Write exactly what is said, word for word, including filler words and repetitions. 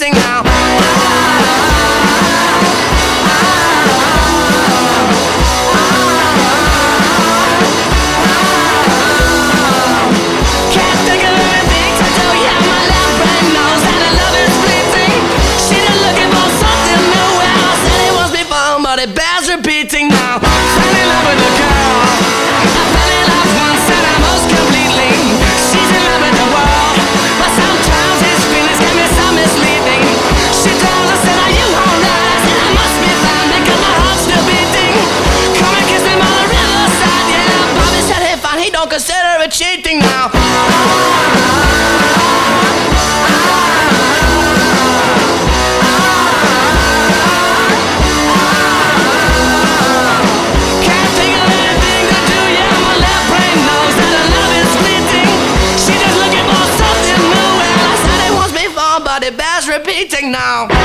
repeating now. Can't think of anything to do, yeah, my left brain knows that her love is fleeting. She just looking for something new, well, I said it once before, but it bears repeating now. Fell in love with a girl, I fell in love once and I most completely. She's in love with the world, but sometimes his feelings can be so misleading. She told us that are you alright? I said I must be fine because my heart's still beating. Come and kiss me by the riverside, yeah. Bobby said hey fine, he don't consider it cheating now. Can't think of anything to do, yeah, my left brain knows that her love is fleeting. She just looking for something new, well, I said it once before, but it bears repeating now.